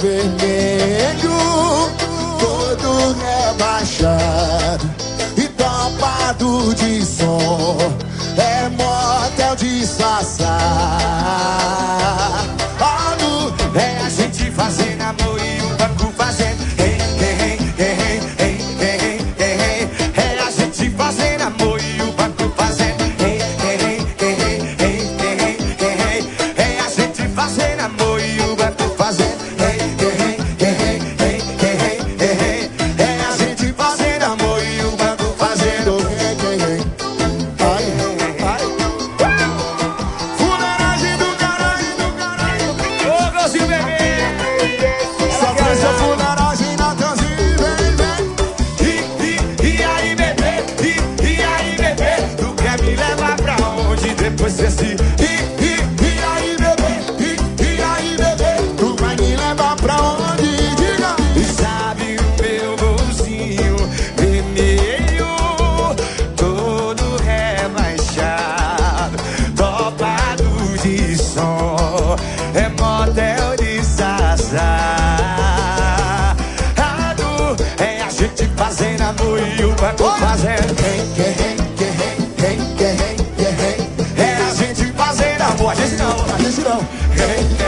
vermelho, todo rebaixado e topado de som. É motel de Sassá. É a gente fazendo amor e o banco fazendo é a gente fazendo amor e o banco fazendo é a gente fazendo amor e o banco fazendo é a gente fazendo amor e o banco fazendo fuleiragem do caralho. Ô, Gostinho bebê, só traz a fuleiragem na Tanzinho, e aí bebê, e aí bebê, tu quer me levar pra onde depois cê se e aí bebê, e aí bebê, tu vai me levar pra onde? Diga. E sabe o meu bolsinho vermelho, todo rebaixado, topado de som, é motel de Sassá. É a gente fazendo amor e o banco fazendo é a gente fazendo amor, a gente não